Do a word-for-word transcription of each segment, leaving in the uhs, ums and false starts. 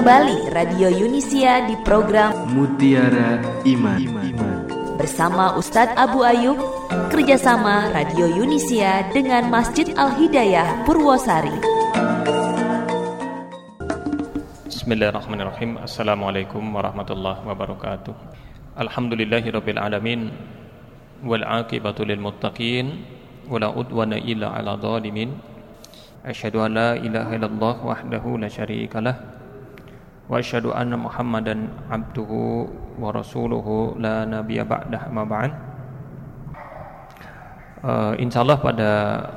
kembali Radio Yunisia di program Mutiara Iman bersama Ustadz Abu Ayub, kerjasama Radio Yunisia dengan Masjid Al-Hidayah Purwosari. Bismillahirrahmanirrahim. Assalamualaikum warahmatullahi wabarakatuh. Alhamdulillahirabbil alamin wal 'aqibatu lil muttaqin wala udwana illa 'alal zalimin. Asyhadu an la ilaha illallah wahdahu la syarikalah wa asyhadu anna Muhammadan abduhu wa rasuluhu la nabiyya ba'dah ma ba'd. Uh, insyaallah pada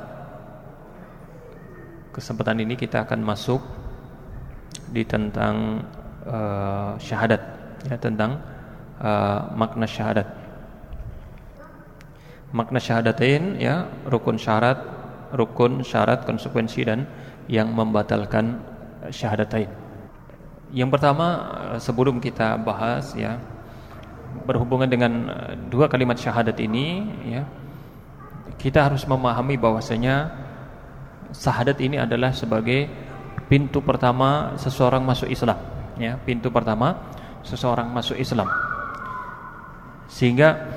kesempatan ini kita akan masuk di tentang uh, syahadat, ya, tentang uh, makna syahadat. Makna syahadatain, ya, rukun syarat, rukun syarat, konsekuensi dan yang membatalkan syahadatain. Yang pertama, sebelum kita bahas, ya, berhubungan dengan dua kalimat syahadat ini, ya, kita harus memahami bahwasanya syahadat ini adalah sebagai pintu pertama seseorang masuk Islam, ya, pintu pertama seseorang masuk Islam. Sehingga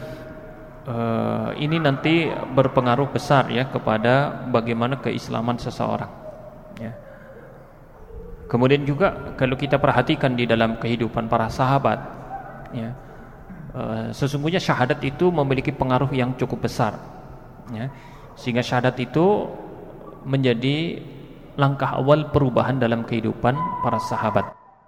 Uh, ini nanti berpengaruh besar, ya, kepada bagaimana keislaman seseorang, ya. Kemudian juga kalau kita perhatikan di dalam kehidupan para sahabat, ya, uh, sesungguhnya syahadat itu memiliki pengaruh yang cukup besar, ya, sehingga syahadat itu menjadi langkah awal perubahan dalam kehidupan para sahabat.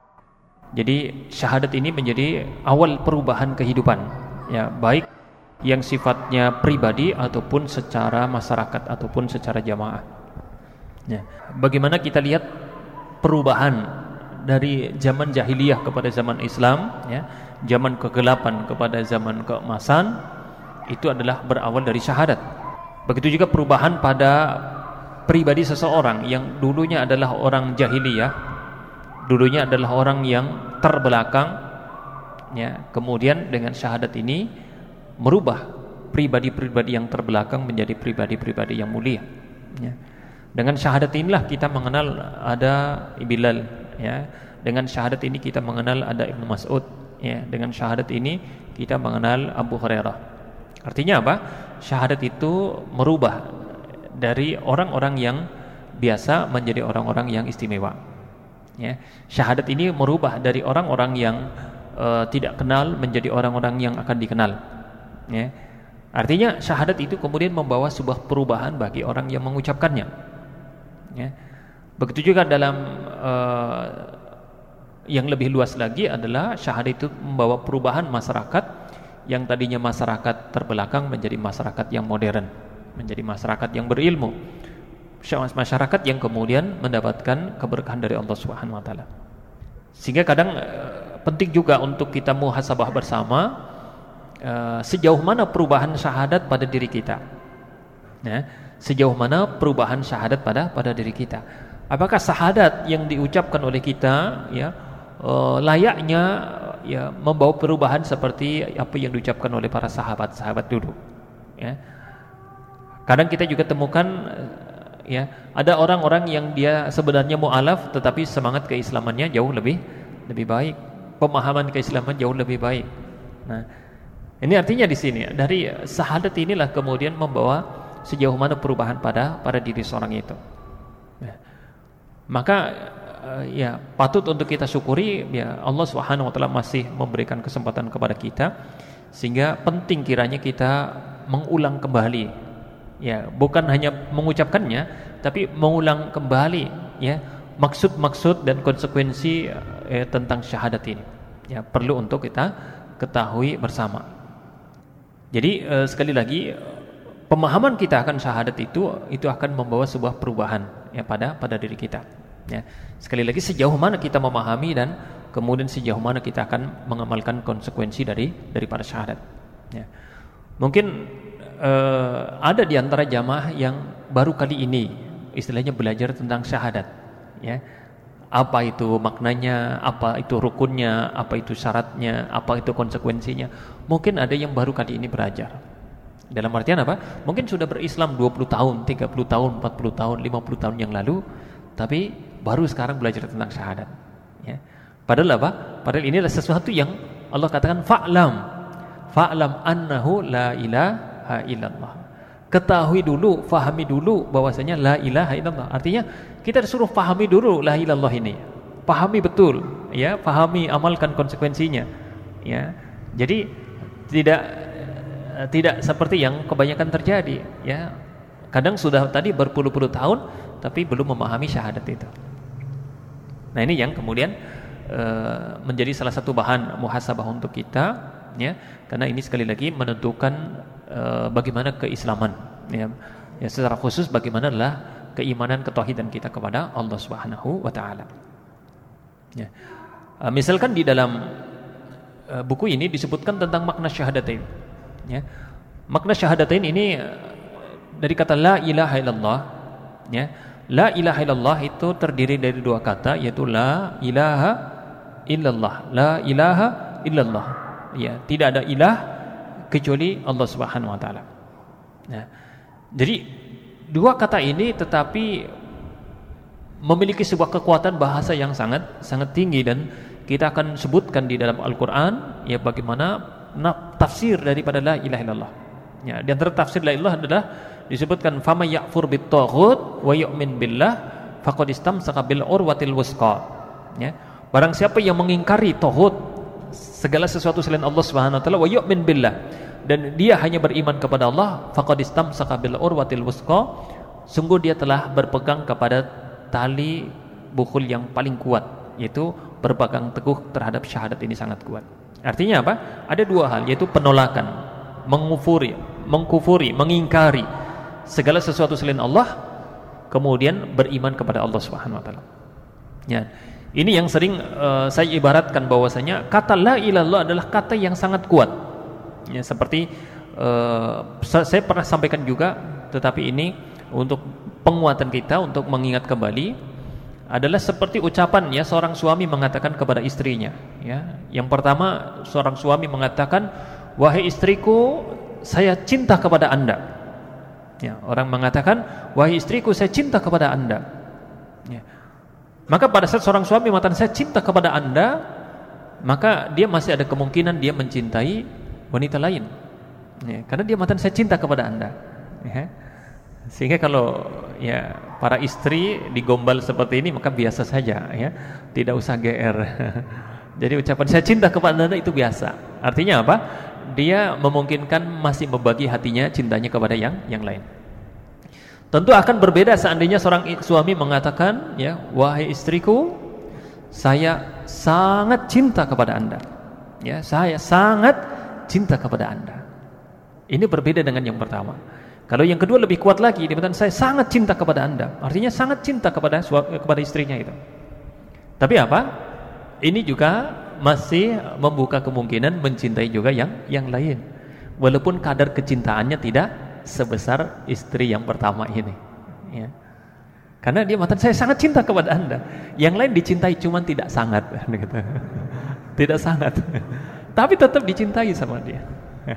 Jadi syahadat ini menjadi awal perubahan kehidupan, ya, baik yang sifatnya pribadi ataupun secara masyarakat ataupun secara jamaah, ya. Bagaimana kita lihat perubahan dari zaman jahiliyah kepada zaman Islam, ya, zaman kegelapan kepada zaman keemasan, itu adalah berawal dari syahadat. Begitu juga perubahan pada pribadi seseorang yang dulunya adalah orang jahiliyah, dulunya adalah orang yang terbelakang, ya, kemudian dengan syahadat ini merubah pribadi-pribadi yang terbelakang menjadi pribadi-pribadi yang mulia, ya. Dengan syahadat inilah kita mengenal ada Bilal, ya. Dengan syahadat ini kita mengenal ada Ibnu Mas'ud, ya. Dengan syahadat ini kita mengenal Abu Hurairah. Artinya apa? Syahadat itu merubah dari orang-orang yang biasa menjadi orang-orang yang istimewa, ya. Syahadat ini merubah dari orang-orang yang uh, tidak kenal menjadi orang-orang yang akan dikenal, ya. Artinya syahadat itu kemudian membawa sebuah perubahan bagi orang yang mengucapkannya, ya. Begitu juga dalam uh, yang lebih luas lagi adalah syahadat itu membawa perubahan masyarakat yang tadinya masyarakat terbelakang menjadi masyarakat yang modern, menjadi masyarakat yang berilmu, masyarakat yang kemudian mendapatkan keberkahan dari Allah Subhanahu wa taala. Sehingga kadang uh, penting juga untuk kita muhasabah bersama, Uh, sejauh mana perubahan syahadat pada diri kita, ya, sejauh mana perubahan syahadat pada pada diri kita. Apakah syahadat yang diucapkan oleh kita, ya, uh, layaknya, ya, membawa perubahan seperti apa yang diucapkan oleh para sahabat-sahabat dulu, ya. Kadang kita juga temukan, ya, ada orang-orang yang dia sebenarnya mu'alaf tetapi semangat keislamannya jauh lebih lebih baik, pemahaman keislaman jauh lebih baik. Nah, ini artinya di sini dari syahadat inilah kemudian membawa sejauh mana perubahan pada pada diri seorang itu. Ya. Maka ya patut untuk kita syukuri, ya, Allah Subhanahu wa taala masih memberikan kesempatan kepada kita, sehingga penting kiranya kita mengulang kembali, ya, bukan hanya mengucapkannya tapi mengulang kembali, ya, maksud-maksud dan konsekuensi, ya, tentang syahadat ini, ya, perlu untuk kita ketahui bersama. Jadi eh, sekali lagi pemahaman kita akan syahadat itu itu akan membawa sebuah perubahan, ya, pada pada diri kita, ya. Sekali lagi sejauh mana kita memahami dan kemudian sejauh mana kita akan mengamalkan konsekuensi dari daripada syahadat, ya. Mungkin eh, ada di antara jamaah yang baru kali ini istilahnya belajar tentang syahadat, ya. Apa itu maknanya, apa itu rukunnya, apa itu syaratnya, apa itu konsekuensinya. Mungkin ada yang baru kali ini belajar. Dalam artian apa? Mungkin sudah berislam dua puluh tahun, tiga puluh tahun, empat puluh tahun, lima puluh tahun yang lalu, tapi baru sekarang belajar tentang syahadat, ya. Padahal apa? Padahal ini adalah sesuatu yang Allah katakan fa'lam. Fa'lam annahu la ilaha illallah. Ketahui dulu, fahami dulu bahwasanya la ilaha illallah. Artinya kita disuruh fahami dulu la ilaha illallah ini. Pahami betul, ya, pahami, amalkan konsekuensinya. Ya. Jadi tidak tidak seperti yang kebanyakan terjadi, ya. Kadang sudah tadi berpuluh-puluh tahun tapi belum memahami syahadat itu. Nah, ini yang kemudian e, menjadi salah satu bahan muhasabah untuk kita, ya. Karena ini sekali lagi menentukan e, bagaimana keislaman, ya. Ya, secara khusus bagaimana adalah keimanan ketauhidan kita kepada Allah Subhanahu wa taala. Ya. E, misalkan di dalam e, buku ini disebutkan tentang makna syahadatain, ya. Makna syahadatain ini e, dari kata la ilaha illallah, ya. La ilaha illallah itu terdiri dari dua kata, yaitu la ilaha illallah. La ilaha illallah. Ya, tidak ada ilah kecuali Allah Subhanahu wa taala. Nah, jadi dua kata ini tetapi memiliki sebuah kekuatan bahasa yang sangat sangat tinggi, dan kita akan sebutkan di dalam Al-Qur'an ya bagaimana tafsir daripada la ilaha illallah. Ya, di antara tafsir la ilaha adalah disebutkan fama ya'fur bit-taghut wa yu'min billah faqad istamsaka bil urwatil wusqa. Ya, barang siapa yang mengingkari taghut, segala sesuatu selain Allah Subhanahu wa taala, wa yu'min billah, dan dia hanya beriman kepada Allah, faqad istamsaka bil urwatil wusqa, sungguh dia telah berpegang kepada tali bukhul yang paling kuat, yaitu berpegang teguh terhadap syahadat ini sangat kuat. Artinya apa? Ada dua hal, yaitu penolakan, mengufuri, mengkufuri, mengingkari segala sesuatu selain Allah, kemudian beriman kepada Allah Subhanahu wa taala. Ya. Ini yang sering uh, saya ibaratkan bahwasanya kata la ilaha illallah adalah kata yang sangat kuat. Ya, seperti uh, saya pernah sampaikan juga, tetapi ini untuk penguatan kita, untuk mengingat kembali, adalah seperti ucapan ya seorang suami mengatakan kepada istrinya, ya. Yang pertama, seorang suami mengatakan, "Wahai istriku, saya cinta kepada Anda." Ya, orang mengatakan, "Wahai istriku, saya cinta kepada Anda." Ya. Maka pada saat seorang suami mengatakan saya cinta kepada Anda, maka dia masih ada kemungkinan dia mencintai wanita lain, ya, karena dia mengatakan saya cinta kepada Anda, ya. Sehingga kalau ya para istri digombal seperti ini maka biasa saja, ya, tidak usah G R. Jadi ucapan saya cinta kepada Anda itu biasa. Artinya apa? Dia memungkinkan masih membagi hatinya, cintanya kepada yang yang lain. Tentu akan berbeda seandainya seorang suami mengatakan, ya, "Wahai istriku, saya sangat cinta kepada Anda." Ya, saya sangat cinta kepada Anda. Ini berbeda dengan yang pertama. Kalau yang kedua lebih kuat lagi, dia mengatakan saya sangat cinta kepada Anda. Artinya sangat cinta kepada kepada istrinya itu. Tapi apa? Ini juga masih membuka kemungkinan mencintai juga yang yang lain. Walaupun kadar kecintaannya tidak sebesar istri yang pertama ini, ya. Karena dia mengatakan saya sangat cinta kepada Anda. Yang lain dicintai cuman tidak sangat, gitu. Tidak sangat, tapi tetap dicintai sama dia.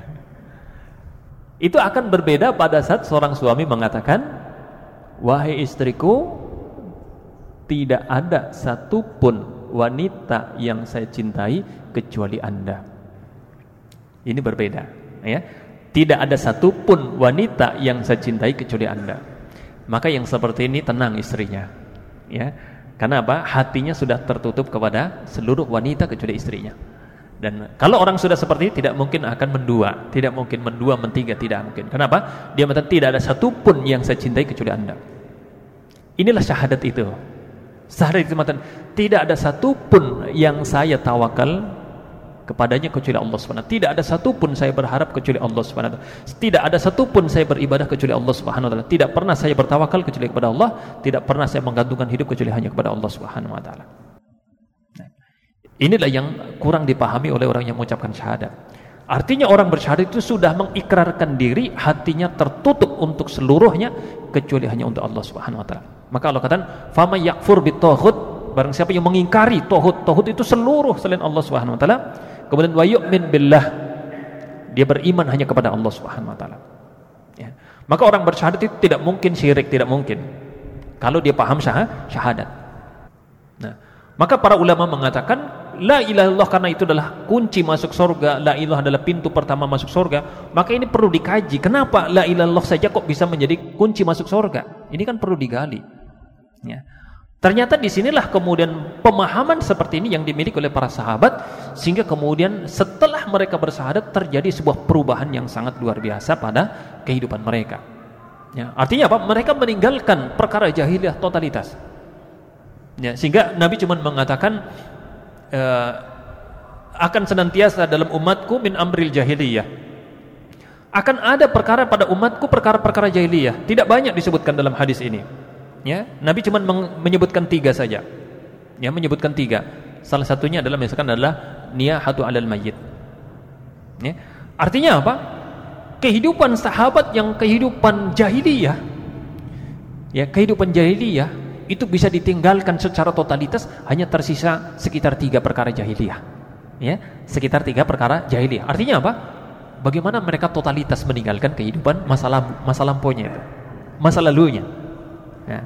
Itu akan berbeda pada saat seorang suami mengatakan, "Wahai istriku, tidak ada satupun wanita yang saya cintai kecuali Anda." Ini berbeda, ya. Tidak ada satupun wanita yang saya cintai kecuali Anda. Maka yang seperti ini tenang istrinya, ya. Karena apa? Hatinya sudah tertutup kepada seluruh wanita kecuali istrinya. Dan kalau orang sudah seperti ini tidak mungkin akan mendua, tidak mungkin mendua, mentiga, tidak mungkin. Kenapa? Dia mengatakan tidak ada satupun yang saya cintai kecuali Anda. Inilah syahadat itu. Syahadat itu mengatakan tidak ada satupun yang saya tawakal kepadanya kecuali Allah subhanahu wa taala. Tidak ada satupun saya berharap kecuali Allah subhanahu wa taala. Tidak ada satupun saya beribadah kecuali Allah subhanahu wa taala. Tidak pernah saya bertawakal kecuali kepada Allah. Tidak pernah saya menggantungkan hidup kecuali hanya kepada Allah subhanahu wa taala. Inilah yang kurang dipahami oleh orang yang mengucapkan syahadat. Artinya orang bersyahadat itu sudah mengikrarkan diri, hatinya tertutup untuk seluruhnya kecuali hanya untuk Allah subhanahu wa taala. Maka Allah katakan, "Fama yakfur bit-taghut", barang siapa yang mengingkari taghut, taghut itu seluruh selain Allah subhanahu wa taala. Kemudian wa yu'min billah, dia beriman hanya kepada Allah Subhanahu wa taala. Ya. Maka orang bersyahadat itu tidak mungkin syirik, tidak mungkin. Kalau dia paham syahadat. Nah, maka para ulama mengatakan la ilaha illallah karena itu adalah kunci masuk surga, la ilaha adalah pintu pertama masuk surga, maka ini perlu dikaji. Kenapa la ilaha illallah saja kok bisa menjadi kunci masuk surga? Ini kan perlu digali. Ya. Ternyata disinilah kemudian pemahaman seperti ini yang dimiliki oleh para sahabat, sehingga kemudian setelah mereka bersyahadat terjadi sebuah perubahan yang sangat luar biasa pada kehidupan mereka. Ya, artinya apa? Mereka meninggalkan perkara jahiliyah totalitas. Ya, sehingga Nabi cuma mengatakan uh, akan senantiasa dalam umatku min amril jahiliyah. Akan ada perkara pada umatku perkara-perkara jahiliyah. Tidak banyak disebutkan dalam hadis ini. Ya, Nabi cuma menyebutkan tiga saja. Ya, menyebutkan tiga. Salah satunya adalah misalkan adalah niyahatu alal mayyit. Ya. Artinya apa? Kehidupan sahabat yang kehidupan jahiliyah. Ya, kehidupan jahiliyah itu bisa ditinggalkan secara totalitas, hanya tersisa sekitar tiga perkara jahiliyah. Ya, sekitar tiga perkara jahiliyah. Artinya apa? Bagaimana mereka totalitas meninggalkan kehidupan masa lalu, masa lampaunya itu, masa lalunya. Ya.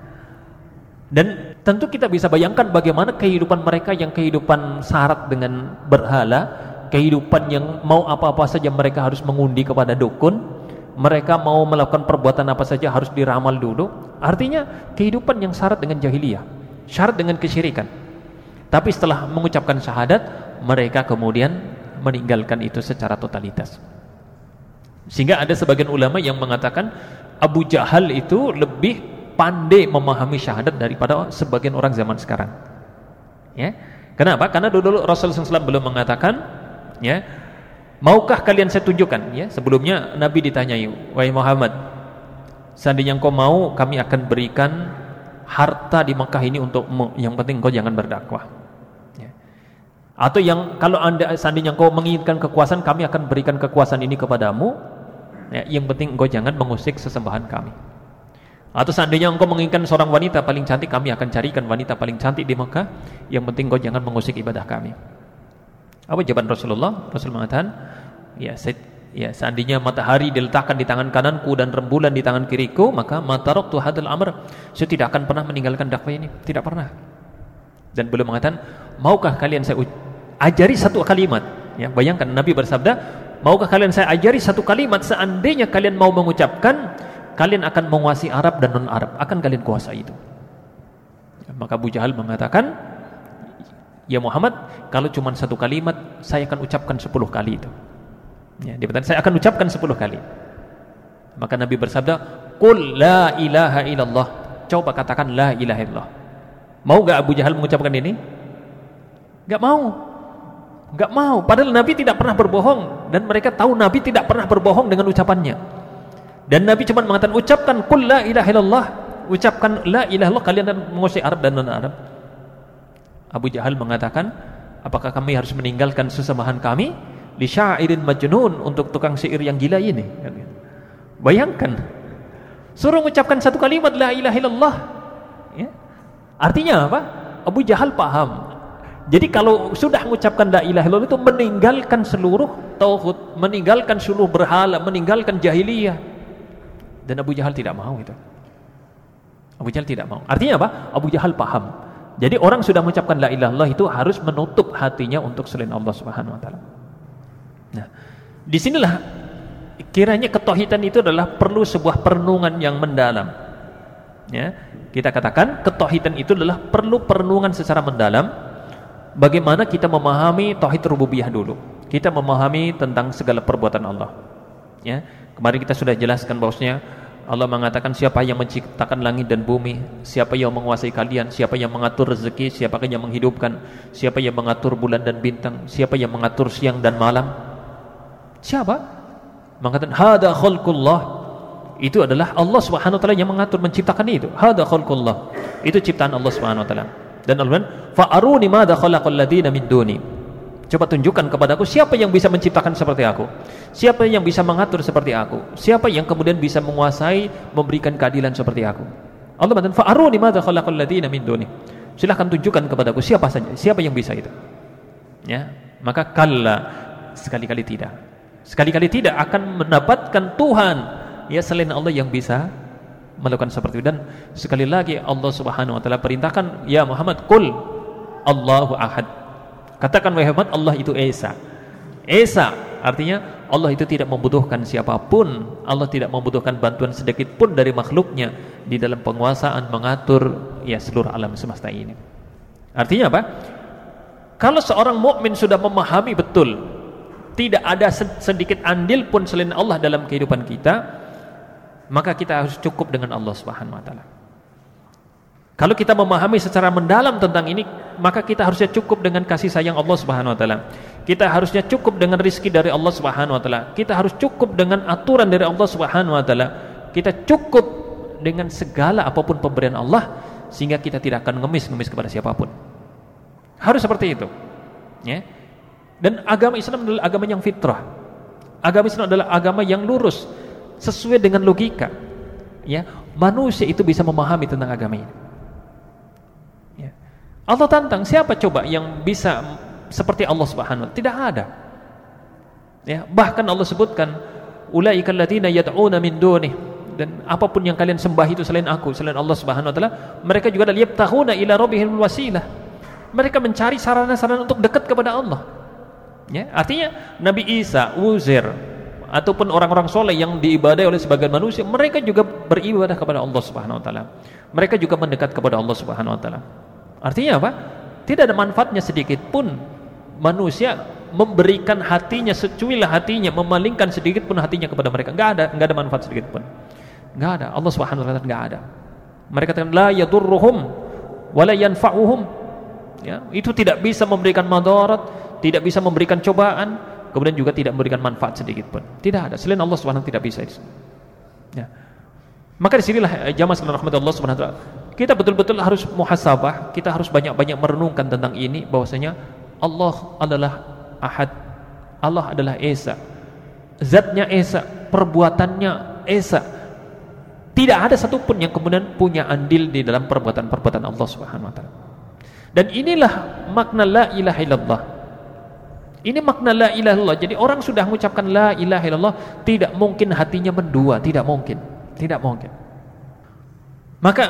Dan tentu kita bisa bayangkan bagaimana kehidupan mereka yang kehidupan syarat dengan berhala, kehidupan yang mau apa-apa saja mereka harus mengundi kepada dukun, mereka mau melakukan perbuatan apa saja harus diramal dulu. Artinya kehidupan yang syarat dengan jahiliyah, syarat dengan kesyirikan. Tapi setelah mengucapkan syahadat, mereka kemudian meninggalkan itu secara totalitas. Sehingga ada sebagian ulama yang mengatakan Abu Jahal itu lebih pandai memahami syahadat daripada sebagian orang zaman sekarang. Ya, kenapa? Karena dulu Rasulullah shallallahu alaihi wasallam belum mengatakan, ya, maukah kalian saya tunjukkan? Ya, sebelumnya Nabi ditanyai, wahai Muhammad, seandainya engkau mau, kami akan berikan harta di Mekah ini untukmu. Yang penting engkau jangan berdakwah. Ya. Atau yang kalau anda seandainya engkau menginginkan kekuasaan, kami akan berikan kekuasaan ini kepadamu. Ya, yang penting engkau jangan mengusik sesembahan kami. Atau seandainya engkau menginginkan seorang wanita paling cantik, kami akan carikan wanita paling cantik di Mekah. Yang penting engkau jangan mengusik ibadah kami. Apa jawaban Rasulullah? Rasul mengatakan, ya, saya, ya seandainya matahari diletakkan di tangan kananku dan rembulan di tangan kiriku, maka mataraktu hadzal amr, saya tidak akan pernah meninggalkan dakwah ini, tidak pernah. Dan beliau mengatakan, maukah kalian saya ajari satu kalimat? Ya, bayangkan Nabi bersabda, maukah kalian saya ajari satu kalimat, seandainya kalian mau mengucapkan, kalian akan menguasai Arab dan non-Arab, akan kalian kuasai itu. Ya, maka Abu Jahal mengatakan, ya Muhammad, kalau cuma satu kalimat, saya akan ucapkan sepuluh kali itu. Ya, dia berkata, saya akan ucapkan sepuluh kali. Maka Nabi bersabda, Qul la ilaha illallah. Coba katakan la ilaha illallah. Mau gak Abu Jahal mengucapkan ini? Gak mau. Gak mau. Padahal Nabi tidak pernah berbohong, dan mereka tahu Nabi tidak pernah berbohong dengan ucapannya. Dan Nabi cuma mengatakan, ucapkan Qul la ilaha illallah. Ucapkan la ilaha illallah, kalian akan menguasai Arab dan non-Arab. Abu Jahal mengatakan, apakah kami harus meninggalkan sesembahan kami li syairin majnun, untuk tukang syair yang gila ini? Bayangkan, suruh mengucapkan satu kalimat la ilaha illallah. Ya. Artinya apa? Abu Jahal paham. Jadi kalau sudah mengucapkan la ilaha illallah itu meninggalkan seluruh tauhid, meninggalkan seluruh berhala, meninggalkan jahiliyah. Dan Abu Jahal tidak mau itu. Abu Jahal tidak mau. Artinya apa? Abu Jahal paham. Jadi orang sudah mengucapkan la ilaha illallah itu harus menutup hatinya untuk selain Allah Subhanahu wa taala. Nah, disinilah kiranya ketauhidan itu adalah perlu sebuah perenungan yang mendalam. Ya, kita katakan ketauhidan itu adalah perlu perenungan secara mendalam. Bagaimana kita memahami tauhid rububiyah dulu. Kita memahami tentang segala perbuatan Allah. Ya, kemarin kita sudah jelaskan bahwasanya Allah mengatakan, siapa yang menciptakan langit dan bumi, siapa yang menguasai kalian, siapa yang mengatur rezeki, siapa yang menghidupkan, siapa yang mengatur bulan dan bintang, siapa yang mengatur siang dan malam. Siapa? Mengatakan hada khalqullah. Itu adalah Allah Subhanahu wa taala yang mengatur, menciptakan itu. Hada khalqullah. Itu ciptaan Allah Subhanahu wa taala. Dan Allah, fa aruni madza khalaqal ladzina min duni. Coba tunjukkan kepadaku siapa yang bisa menciptakan seperti aku, siapa yang bisa mengatur seperti aku, siapa yang kemudian bisa menguasai, memberikan keadilan seperti aku. Allah mengatakan, fa'aruni madza khalaqal ladzina min duni. Silakan tunjukkan kepadaku siapa saja, siapa yang bisa itu. Ya, maka kalla, sekali-kali tidak. Sekali-kali tidak akan mendapatkan Tuhan ya selain Allah yang bisa melakukan seperti itu. Dan sekali lagi Allah Subhanahu wa taala perintahkan, ya Muhammad, qul Allahu ahad. Katakan wahai Muhammad, Allah itu Esa. Esa artinya Allah itu tidak membutuhkan siapapun. Allah tidak membutuhkan bantuan sedikit pun dari makhluknya di dalam penguasaan mengatur ya seluruh alam semesta ini. Artinya apa? Kalau seorang mukmin sudah memahami betul tidak ada sedikit andil pun selain Allah dalam kehidupan kita, maka kita harus cukup dengan Allah Subhanahu wa taala. Kalau kita memahami secara mendalam tentang ini, maka kita harusnya cukup dengan kasih sayang Allah Subhanahu wa taala. Kita harusnya cukup dengan rizki dari Allah Subhanahu wa taala. Kita harus cukup dengan aturan dari Allah Subhanahu wa taala. Kita cukup dengan segala apapun pemberian Allah sehingga kita tidak akan ngemis-ngemis kepada siapapun. Harus seperti itu. Ya. Dan agama Islam adalah agama yang fitrah. Agama Islam adalah agama yang lurus sesuai dengan logika. Ya, manusia itu bisa memahami tentang agama ini. Allah tantang, siapa coba yang bisa seperti Allah Subhanahu wa taala? Tidak ada. Ya, bahkan Allah sebutkan ulaikal ladzina yad'una min dunih, dan apapun yang kalian sembah itu selain aku, selain Allah Subhanahu wa taala, mereka juga ada yabtaghuna ila rabbihil wasilah. Mereka mencari sarana-sarana untuk dekat kepada Allah. Ya, artinya Nabi Isa, Uzair ataupun orang-orang soleh yang diibadai oleh sebagian manusia, mereka juga beribadah kepada Allah Subhanahu wa taala. Mereka juga mendekat kepada Allah Subhanahu wa taala. Artinya apa? Tidak ada manfaatnya sedikit pun manusia memberikan hatinya, secuilah hatinya, memalingkan sedikit pun hatinya kepada mereka. Enggak ada, enggak ada manfaat sedikit pun. Enggak ada. Allah Subhanahu wa taala enggak ada. Mereka katakan la yadurruhum wa la yanfa'uhum. Ya, itu tidak bisa memberikan madarat, tidak bisa memberikan cobaan, kemudian juga tidak memberikan manfaat sedikit pun. Tidak ada. Selain Allah Subhanahu wa taala tidak bisa itu. Ya. Maka disinilah jamaah sekalian rahmat Allah Subhanahu wa taala, kita betul-betul harus muhasabah, kita harus banyak-banyak merenungkan tentang ini, bahwasanya Allah adalah Ahad, Allah adalah Esa, zatnya Esa, perbuatannya Esa. Tidak ada satupun yang kemudian punya andil di dalam perbuatan-perbuatan Allah Subhanahu wa taala. Dan inilah makna la ilaha illallah. Ini makna la ilaha illallah. Jadi orang sudah mengucapkan la ilaha illallah, tidak mungkin hatinya mendua, tidak mungkin. Tidak mungkin. Maka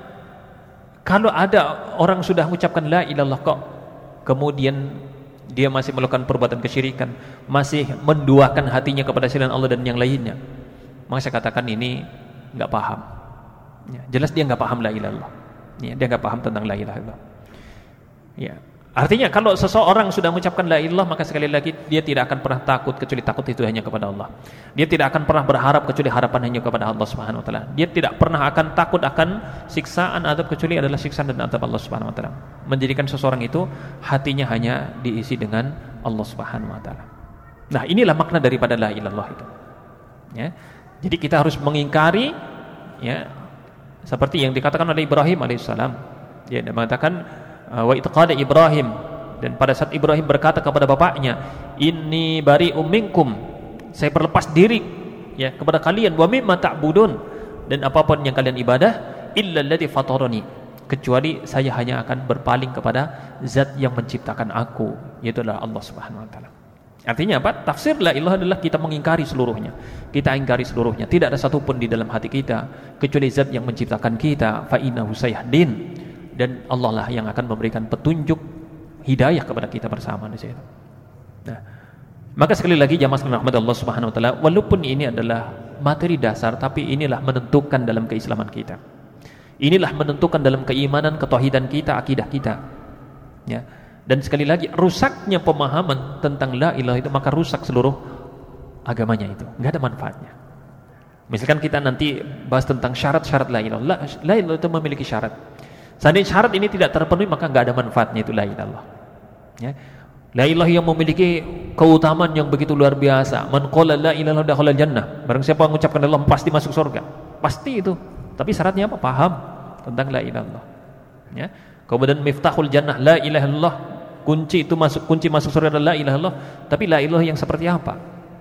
kalau ada orang sudah mengucapkan la ilaha illallah kok kemudian dia masih melakukan perbuatan kesyirikan, masih menduakan hatinya kepada selain Allah dan yang lainnya, maka saya katakan ini enggak paham. Ya, jelas dia enggak paham la ilaha illallah. Ya, dia enggak paham tentang la ilaha illallah. Ya. Artinya kalau seseorang sudah mengucapkan la ilaha illallah, maka sekali lagi dia tidak akan pernah takut kecuali takut itu hanya kepada Allah. Dia tidak akan pernah berharap kecuali harapan hanya kepada Allah Subhanahu wa taala. Dia tidak pernah akan takut akan siksaan adab kecuali adalah siksaan dan adab Allah Subhanahu wa taala. Menjadikan seseorang itu hatinya hanya diisi dengan Allah Subhanahu wa taala. Nah, inilah makna daripada la ilaha illallah itu. Ya. Jadi kita harus mengingkari, ya, seperti yang dikatakan oleh Ibrahim alaihissalam. Dia mengatakan wa itqada Ibrahim, dan pada saat Ibrahim berkata kepada bapaknya, inni bari'um minkum, saya berlepas diri ya kepada kalian, wa mimma ta'budun, dan apapun yang kalian ibadah, illa alladzi fatarani, kecuali saya hanya akan berpaling kepada zat yang menciptakan aku, yaitu adalah Allah Subhanahu wa taala. Artinya apa? Tafsir la ilaha adalah kita mengingkari seluruhnya. Kita ingkari seluruhnya. Tidak ada satupun di dalam hati kita kecuali zat yang menciptakan kita, fa innahu sayahdin, dan Allah lah yang akan memberikan petunjuk hidayah kepada kita bersama di situ. Nah, maka sekali lagi jamaah sekalian rahmat Allah Subhanahu wa taala, walaupun ini adalah materi dasar, tapi inilah menentukan dalam keislaman kita. Inilah menentukan dalam keimanan, ketauhidan kita, akidah kita. Ya. Dan sekali lagi, rusaknya pemahaman tentang la ilaha itu maka rusak seluruh agamanya itu. Enggak ada manfaatnya. Misalkan kita nanti bahas tentang syarat-syarat la ilaha illallah. La ilaha itu memiliki syarat. Seandainya syarat ini tidak terpenuhi, maka enggak ada manfaatnya itu la ilaha illallah. Ya. La ilaha yang memiliki keutamaan yang begitu luar biasa. Man qala la ilaha illallah dakhala jannah. Barang siapa yang mengucapkan la ilaha illallah pasti masuk surga. Pasti itu. Tapi syaratnya apa? Paham tentang la ilaha illallah. Ya. Kemudian miftahul jannah la ilaha illallah. Kunci itu masuk kunci masuk surga adalah la ilaha illallah. Tapi la ilaha yang seperti apa?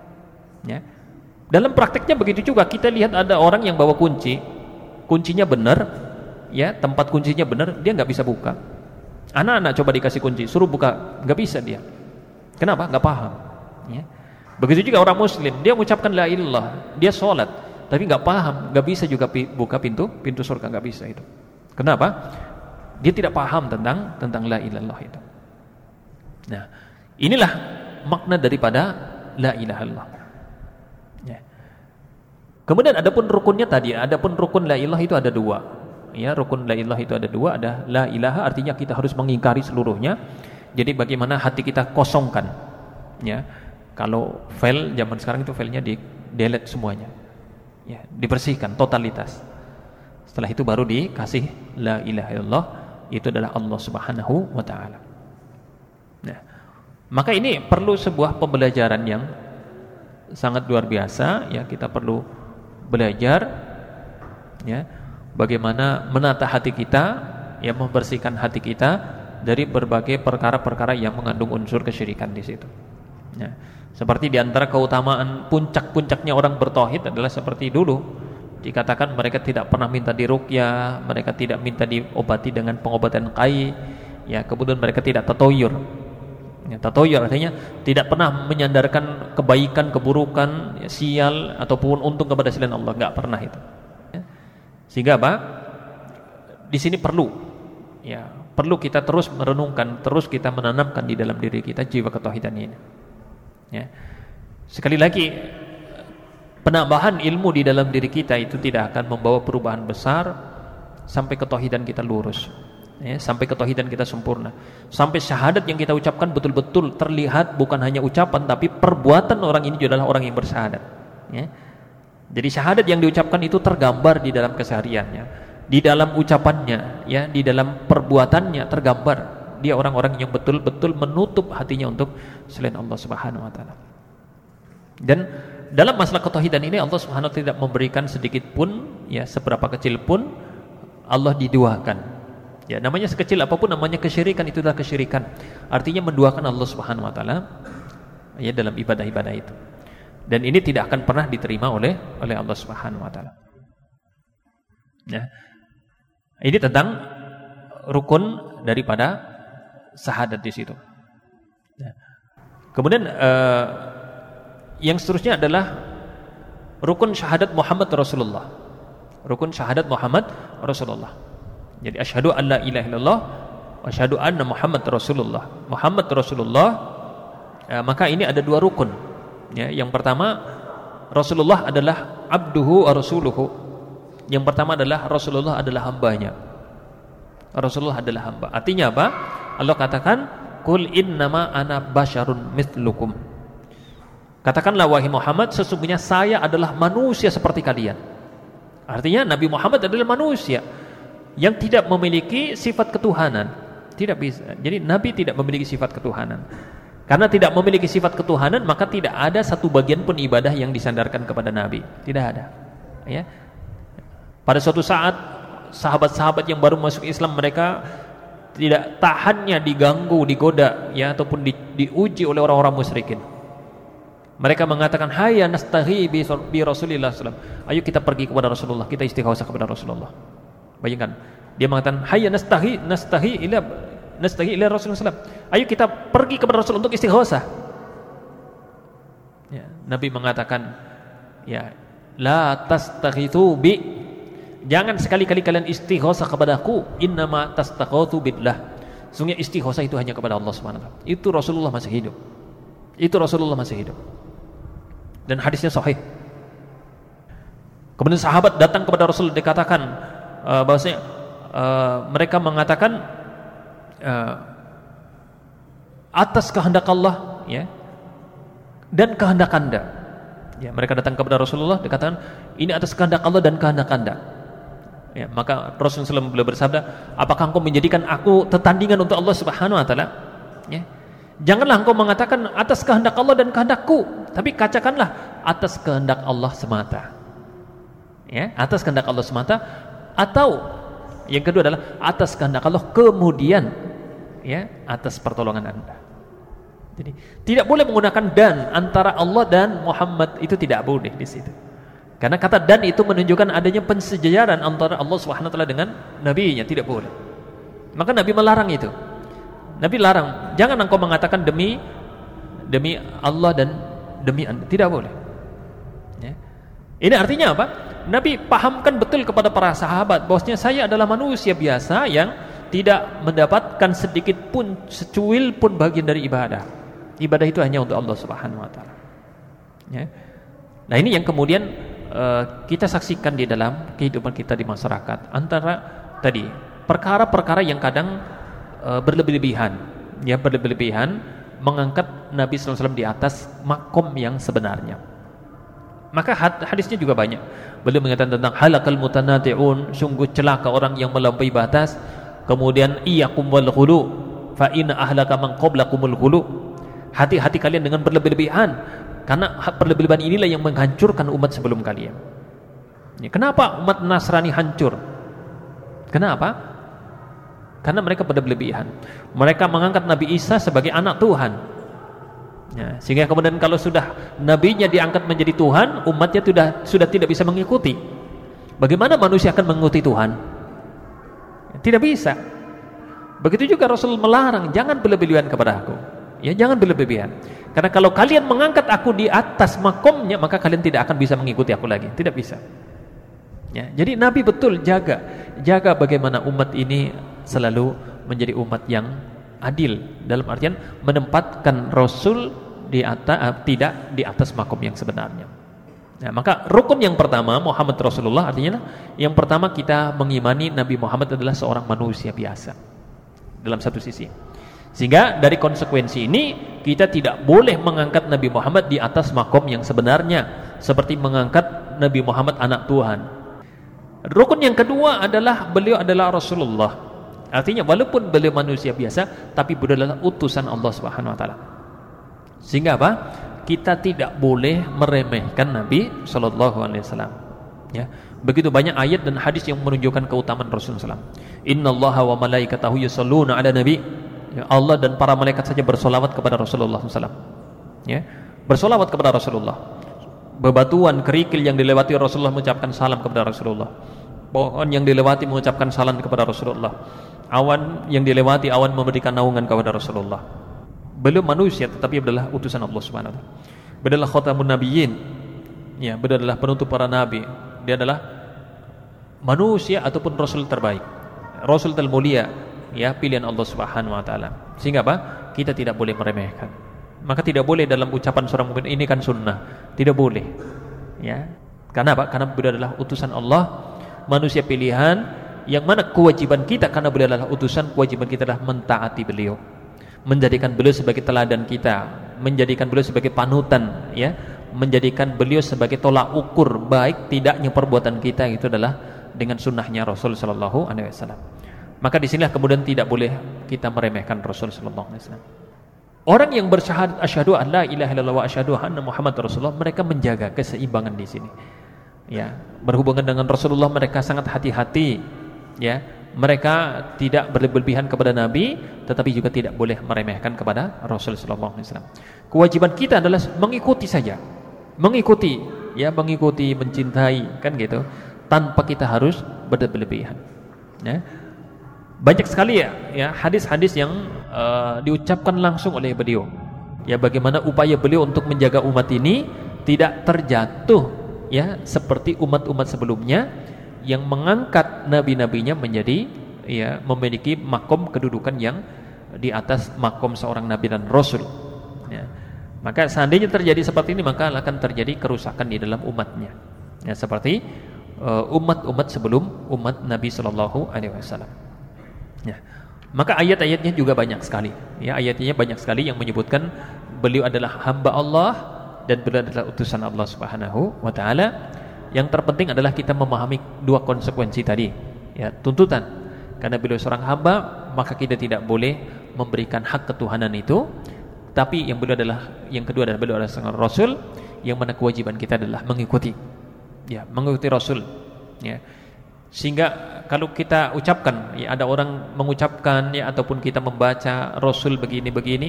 Ya. Dalam prakteknya begitu juga. Kita lihat ada orang yang bawa kunci, kuncinya benar. Ya, tempat kuncinya benar, dia nggak bisa buka. Anak-anak coba dikasih kunci, suruh buka, nggak bisa dia. Kenapa? Nggak paham. Ya. Begitu juga orang Muslim, dia mengucapkan la ilaha illallah, dia sholat, tapi nggak paham, nggak bisa juga buka pintu pintu surga, nggak bisa itu. Kenapa? Dia tidak paham tentang tentang la ilaha illallah itu. Nah, inilah makna daripada la ilaha illallah. Ya. Kemudian adapun rukunnya tadi, adapun rukun la ilaha itu ada dua. Ya, rukun la ilaha itu ada dua, ada la ilaha artinya kita harus mengingkari seluruhnya. Jadi bagaimana hati kita kosongkan. Ya. Kalau file zaman sekarang itu filenya di delete semuanya. Ya, dibersihkan totalitas. Setelah itu baru dikasih la ilaha illallah, itu adalah Allah Subhanahu wa taala. Nah, maka ini perlu sebuah pembelajaran yang sangat luar biasa, ya, kita perlu belajar ya bagaimana menata hati kita, ya, membersihkan hati kita dari berbagai perkara-perkara yang mengandung unsur kesyirikan di situ. Ya, seperti di antara keutamaan puncak-puncaknya orang bertauhid adalah seperti dulu dikatakan mereka tidak pernah minta diruqyah, mereka tidak minta diobati dengan pengobatan qai, ya, kemudian mereka tidak tatoyur. Ya, tatoyur artinya tidak pernah menyandarkan kebaikan, keburukan, ya, sial ataupun untung kepada selain Allah, enggak pernah itu. Ya. Sehingga apa? Di sini perlu, ya, perlu kita terus merenungkan, terus kita menanamkan di dalam diri kita jiwa ketauhidan ini. Ya. Sekali lagi, penambahan ilmu di dalam diri kita itu tidak akan membawa perubahan besar sampai ketauhidan kita lurus, ya, sampai ketauhidan kita sempurna, sampai syahadat yang kita ucapkan betul-betul terlihat bukan hanya ucapan tapi perbuatan orang ini adalah orang yang bersyahadat. Ya. Jadi syahadat yang diucapkan itu tergambar di dalam kesehariannya, di dalam ucapannya, ya, di dalam perbuatannya tergambar dia orang-orang yang betul-betul menutup hatinya untuk selain Allah Subhanahu wa taala. Dan dalam masalah ketauhidan ini Allah Subhanahu wa taala tidak memberikan sedikit pun, ya, seberapa kecil pun Allah diduakan. Ya, namanya sekecil apapun namanya kesyirikan, itu adalah kesyirikan. Artinya menduakan Allah Subhanahu wa taala, ya, dalam ibadah-ibadah itu. Dan ini tidak akan pernah diterima oleh oleh Allah Subhanahu wa taala. Ya. Ini tentang rukun daripada syahadat di situ. Ya. Kemudian eh, yang seterusnya adalah rukun syahadat Muhammad Rasulullah. Rukun syahadat Muhammad Rasulullah. Jadi asyhadu an la ilaha illallah wa asyhadu anna Muhammad Rasulullah. Muhammad Rasulullah, eh, maka ini ada dua rukun. Ya, yang pertama Rasulullah adalah abduhu wa rasuluhu. Yang pertama adalah Rasulullah adalah hambanya. Rasulullah adalah hamba. Artinya apa? Allah katakan, "Qul innama ana basyarun mithlukum." Katakanlah wahai Muhammad, sesungguhnya saya adalah manusia seperti kalian. Artinya Nabi Muhammad adalah manusia yang tidak memiliki sifat ketuhanan. Tidak bisa. Jadi Nabi tidak memiliki sifat ketuhanan. Karena tidak memiliki sifat ketuhanan, maka tidak ada satu bagian pun ibadah yang disandarkan kepada Nabi. Tidak ada. Ya. Pada suatu saat sahabat-sahabat yang baru masuk Islam, mereka tidak tahannya diganggu, digoda, ya, ataupun di, diuji oleh orang-orang musyrikin. Mereka mengatakan, "Hayya nastahi bi, bi Rasulillah sallallahu alaihi wasallam." Ayo kita pergi kepada Rasulullah, kita istighosah kepada Rasulullah. Bayangkan, dia mengatakan, "Hayya nastahi nastahi ila nastahi ila Rasulullah sallallahu alaihi wasallam." Ayo kita pergi kepada Rasul untuk istighosah. Ya, Nabi mengatakan, ya, "La tastaghitsu bi." Jangan sekali-kali kalian istighosah kepadaku, innama tastaghitsu billah. Sesungguhnya istighosah itu hanya kepada Allah Subhanahu wa taala. Itu Rasulullah masih hidup. Itu Rasulullah masih hidup. Dan hadisnya sahih. Kemudian sahabat datang kepada Rasul, dikatakan uh, bahwasanya uh, mereka mengatakan uh, atas kehendak Allah, ya, dan kehendak Anda. Ya, mereka datang kepada Rasulullah, dikatakan ini atas kehendak Allah dan kehendak Anda. Ya, maka Rasulullah shallallahu alaihi wasallam beliau bersabda, apakah engkau menjadikan aku tertandingan untuk Allah Subhanahu wa taala? Ya. Janganlah engkau mengatakan atas kehendak Allah dan kehendakku, tapi katakanlah atas kehendak Allah semata. Ya, atas kehendak Allah semata, atau yang kedua adalah atas kehendak Allah kemudian, ya, atas pertolongan Anda. Jadi tidak boleh menggunakan dan antara Allah dan Muhammad, itu tidak boleh di situ. Karena kata dan itu menunjukkan adanya pensejajaran antara Allah Subhanahu wa taala dengan nabinya, tidak boleh. Maka Nabi melarang itu. Nabi larang, jangan engkau mengatakan demi demi Allah dan demi Anda, tidak boleh. Ya. Ini artinya apa? Nabi pahamkan betul kepada para sahabat bahwasanya saya adalah manusia biasa yang tidak mendapatkan sedikit pun, secuil pun bagian dari ibadah. Ibadah itu hanya untuk Allah Subhanahu wa taala. Ya. Nah, ini yang kemudian uh, kita saksikan di dalam kehidupan kita di masyarakat. Antara tadi perkara-perkara yang kadang uh, berlebih-lebihan, ya berlebih-lebihan mengangkat Nabi sallallahu alaihi wasallam di atas makom yang sebenarnya. Maka hadisnya juga banyak. Beliau mengatakan tentang halakal mutanati'un, sungguh celaka orang yang melampaui batas. Kemudian iyyakum wal ghulu fa inna ahlaka man qablakumul ghulu. Hati-hati kalian dengan berlebih-lebihan, karena berlebih-lebihan inilah yang menghancurkan umat sebelum kalian. Ya, kenapa umat Nasrani hancur? Kenapa? Karena mereka berlebih-lebihan. Mereka mengangkat Nabi Isa sebagai anak Tuhan. Ya, sehingga kemudian kalau sudah nabinya diangkat menjadi Tuhan, umatnya sudah sudah tidak bisa mengikuti. Bagaimana manusia akan mengikuti Tuhan? Tidak bisa. Begitu juga Rasul melarang, jangan berlebihan kepada aku. Ya, jangan berlebihan. Karena kalau kalian mengangkat aku di atas makomnya, maka kalian tidak akan bisa mengikuti aku lagi. Tidak bisa. Ya, jadi Nabi betul jaga, jaga bagaimana umat ini selalu menjadi umat yang adil, dalam artian menempatkan Rasul di atas, uh, tidak di atas makom yang sebenarnya. Nah, maka rukun yang pertama Muhammad Rasulullah, artinya yang pertama kita mengimani Nabi Muhammad adalah seorang manusia biasa dalam satu sisi. Sehingga dari konsekuensi ini kita tidak boleh mengangkat Nabi Muhammad di atas makom yang sebenarnya, seperti mengangkat Nabi Muhammad anak Tuhan. Rukun yang kedua adalah beliau adalah Rasulullah. Artinya walaupun beliau manusia biasa, tapi beliau adalah utusan Allah Subhanahu wa taala. Sehingga apa? Kita tidak boleh meremehkan Nabi sallallahu alaihi wasallam. Ya. Begitu banyak ayat dan hadis yang menunjukkan keutamaan Rasulullah sallallahu alaihi wasallam. Innallaha wa malaikatahu yusholluna 'alan nabi. Ya, Allah dan para malaikat saja bersolawat kepada Rasulullah sallallahu alaihi wasallam. Ya. Bersolawat kepada Rasulullah. Bebatuan kerikil yang dilewati Rasulullah mengucapkan salam kepada Rasulullah. Pohon yang dilewati mengucapkan salam kepada Rasulullah. Awan yang dilewati, awan memberikan naungan kepada Rasulullah. Beliau manusia tetapi adalah utusan Allah Subhanahu wa taala. Beliau adalah khatamun nabiyyin. Ya, beliau adalah penutup para nabi. Dia adalah manusia ataupun rasul terbaik. Rasul termulia, ya, pilihan Allah Subhanahu wa taala. Sehingga apa? Kita tidak boleh meremehkan. Maka tidak boleh dalam ucapan seorang mukmin ini kan sunnah. Tidak boleh. Ya. Karena apa? Karena beliau adalah utusan Allah, manusia pilihan, yang mana kewajiban kita karena beliau adalah utusan, kewajiban kita adalah mentaati beliau, menjadikan beliau sebagai teladan kita, menjadikan beliau sebagai panutan, ya, menjadikan beliau sebagai tolak ukur baik tidaknya perbuatan kita, itu adalah dengan sunnahnya Rasul sallallahu alaihi wasallam. Maka disinilah kemudian tidak boleh kita meremehkan Rasul sallallahu alaihi wasallam. Orang yang bersyahadat asyhadu an la ilaha illallah wa asyhadu anna Muhammadar Rasulullah, mereka menjaga keseimbangan di sini. Ya, berhubungan dengan Rasulullah mereka sangat hati-hati, ya. Mereka tidak berlebihan kepada Nabi, tetapi juga tidak boleh meremehkan kepada Rasul sallallahu alaihi wasallam. Kewajiban kita adalah mengikuti saja. Mengikuti, ya, mengikuti, mencintai, kan gitu, tanpa kita harus berlebihan. Ya. Banyak sekali ya, ya hadis-hadis yang uh, diucapkan langsung oleh beliau. Ya, bagaimana upaya beliau untuk menjaga umat ini tidak terjatuh, ya, seperti umat-umat sebelumnya yang mengangkat nabi-nabinya menjadi, ya, memiliki makom kedudukan yang di atas makom seorang nabi dan rasul. Ya. Maka seandainya terjadi seperti ini, maka akan terjadi kerusakan di dalam umatnya. Ya, seperti uh, umat-umat sebelum umat Nabi Sallallahu Alaihi Wasallam. Ya. Maka ayat-ayatnya juga banyak sekali. Ya, ayatnya banyak sekali yang menyebutkan beliau adalah hamba Allah dan beliau adalah utusan Allah Subhanahu wa taala. Yang terpenting adalah kita memahami dua konsekuensi tadi. Ya, tuntutan. Karena beliau seorang hamba, maka kita tidak boleh memberikan hak ketuhanan itu. Tapi yang beliau adalah, yang kedua adalah beliau adalah seorang rasul, yang mana kewajiban kita adalah mengikuti. Ya, mengikuti Rasul. Ya. Sehingga kalau kita ucapkan, ya, ada orang mengucapkan, ya, ataupun kita membaca Rasul begini-begini,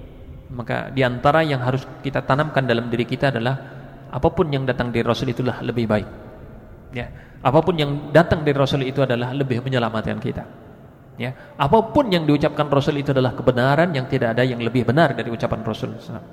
maka diantara yang harus kita tanamkan dalam diri kita adalah apapun yang datang dari Rasul itulah lebih baik. Ya, apapun yang datang dari Rasul itu adalah lebih menyelamatkan kita. Ya, apapun yang diucapkan Rasul itu adalah kebenaran, yang tidak ada yang lebih benar dari ucapan Rasul.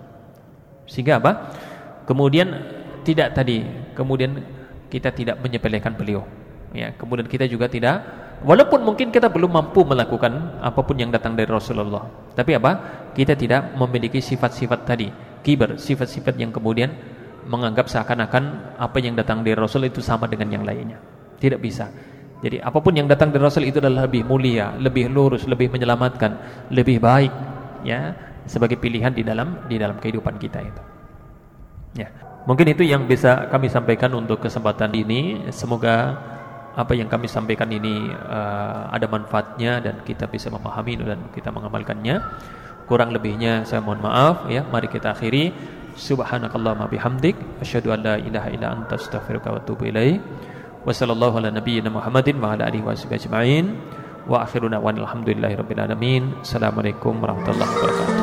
Sehingga apa? Kemudian tidak tadi, kemudian kita tidak menyepelekan beliau. Ya, kemudian kita juga tidak walaupun mungkin kita belum mampu melakukan apapun yang datang dari Rasulullah, tapi apa? Kita tidak memiliki sifat-sifat tadi, kibar, sifat-sifat yang kemudian menganggap seakan-akan apa yang datang dari Rasul itu sama dengan yang lainnya. Tidak bisa. Jadi apapun yang datang dari Rasul itu adalah lebih mulia, lebih lurus, lebih menyelamatkan, lebih baik, ya, sebagai pilihan di dalam di dalam kehidupan kita itu. Ya. Mungkin itu yang bisa kami sampaikan untuk kesempatan ini. Semoga apa yang kami sampaikan ini uh, ada manfaatnya dan kita bisa memahami dan kita mengamalkannya. Kurang lebihnya saya mohon maaf ya. Mari kita akhiri. Subhanakallahumma bihamdik asyhadu an la ilaha illa anta astaghfiruka wa atubu ilaik. Wa sallallahu ala nabiyyina Muhammadin wa ala alihi washabihi ajma'in. Wa akhiruna wa alhamdulillahirabbil alamin. Assalamualaikum warahmatullahi wabarakatuh.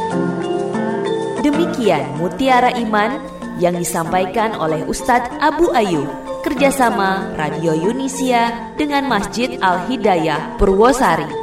Demikian Mutiara Iman yang disampaikan oleh Ustadz Abu Ayyub, kerjasama Radio Yunisia dengan Masjid Al Hidayah Purwosari.